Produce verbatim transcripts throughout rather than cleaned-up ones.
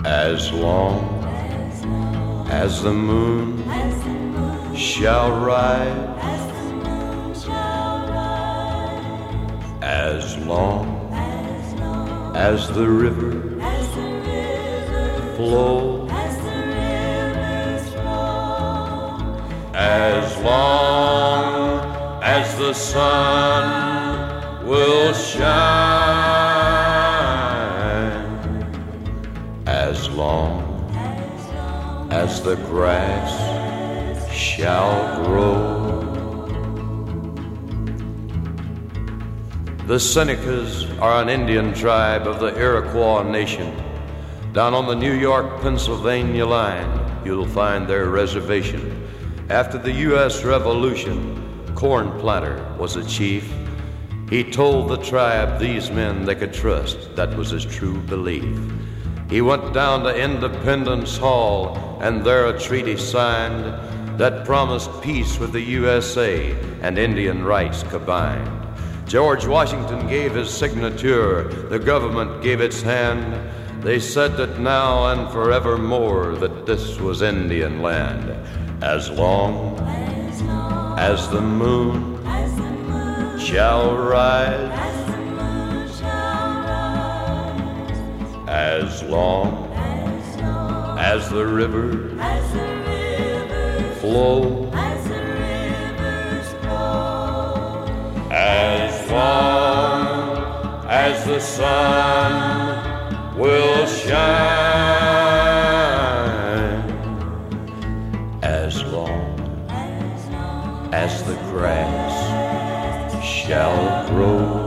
As long as the moon shall rise, as long as the river flows, as long as the sun will shine, as long as the grass shall grow. The Senecas are an Indian tribe of the Iroquois Nation. Down on the New York-Pennsylvania line, you'll find their reservation. After the U S Revolution, Corn Planter was a chief. He told the tribe these men they could trust. That was his true belief. He went down to Independence Hall, and there a treaty signed that promised peace with the U S A and Indian rights combined. George Washington gave his signature, the government gave its hand. They said that now and forevermore that this was Indian land. As long as the moon shall rise, as long as the river flows, as long as the sun will shine, as long as the grass shall grow.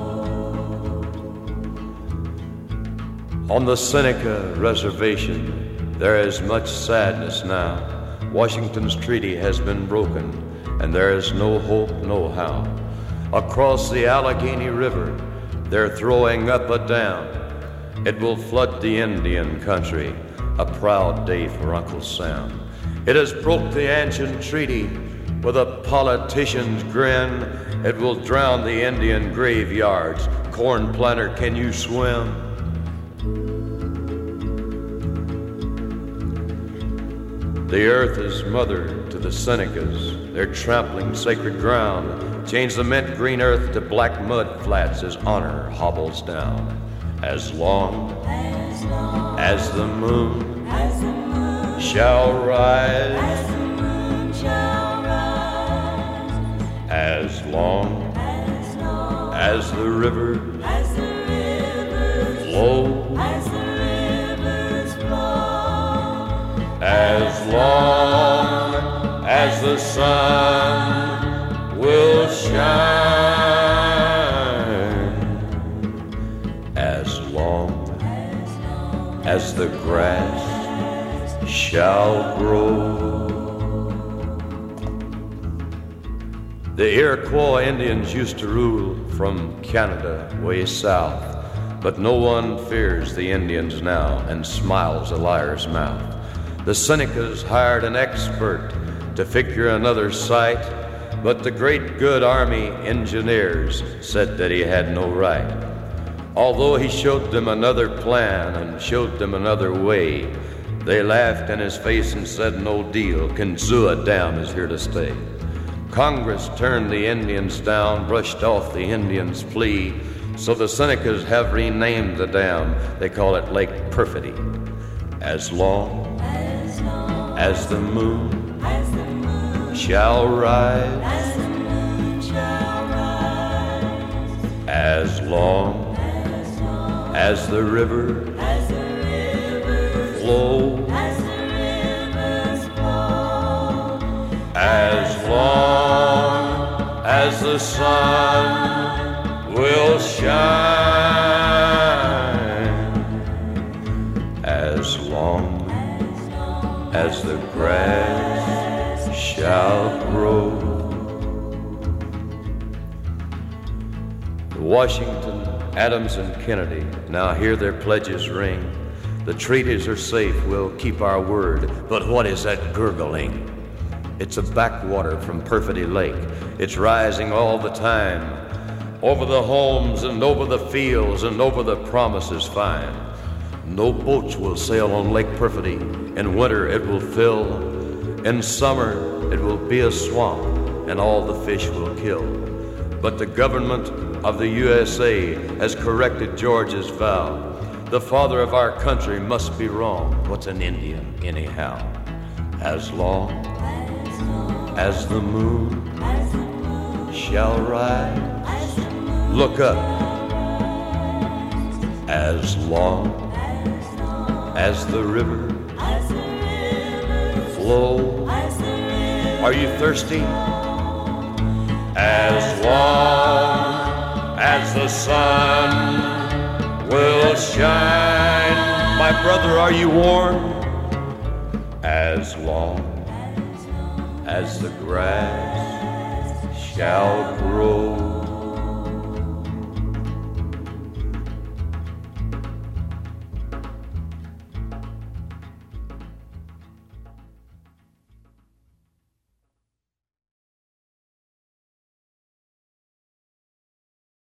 On the Seneca Reservation, there is much sadness now. Washington's treaty has been broken, and there is no hope, no how. Across the Allegheny River, they're throwing up a dam. It will flood the Indian country, a proud day for Uncle Sam. It has broke the ancient treaty with a politician's grin. It will drown the Indian graveyards. Corn Planter, can you swim? The earth is mother to the Senecas. They're trampling sacred ground. Change the mint green earth to black mud flats as honor hobbles down. As long as the moon shall rise, as long as the river flows, as long as the sun will shine, as long as the grass shall grow. The Iroquois Indians used to rule from Canada way south, but no one fears the Indians now and smiles a liar's mouth. The Senecas hired an expert to figure another site, but the great good army engineers said that he had no right. Although he showed them another plan and showed them another way, they laughed in his face and said, no deal, Kinzua Dam is here to stay. Congress turned the Indians down, brushed off the Indians' plea, so the Senecas have renamed the dam. They call it Lake Perfidy. As long as the moon shall rise, as long as the river flows, as long as the sun will shine, as long as the grass shall grow. Washington, Adams, and Kennedy now hear their pledges ring. The treaties are safe, we'll keep our word. But what is that gurgling? It's a backwater from Perfidy Lake. It's rising all the time, over the homes and over the fields and over the promises fine. No boats will sail on Lake Perfidy. In winter it will fill. In summer it will be a swamp, and all the fish will kill. But the government of the U S A has corrected George's vow. The father of our country must be wrong. What's an Indian anyhow? As long as the moon shall rise, look up. As long as the river flows. Are you thirsty? As long as the sun will shine. My brother, are you warm? As long as the grass shall grow.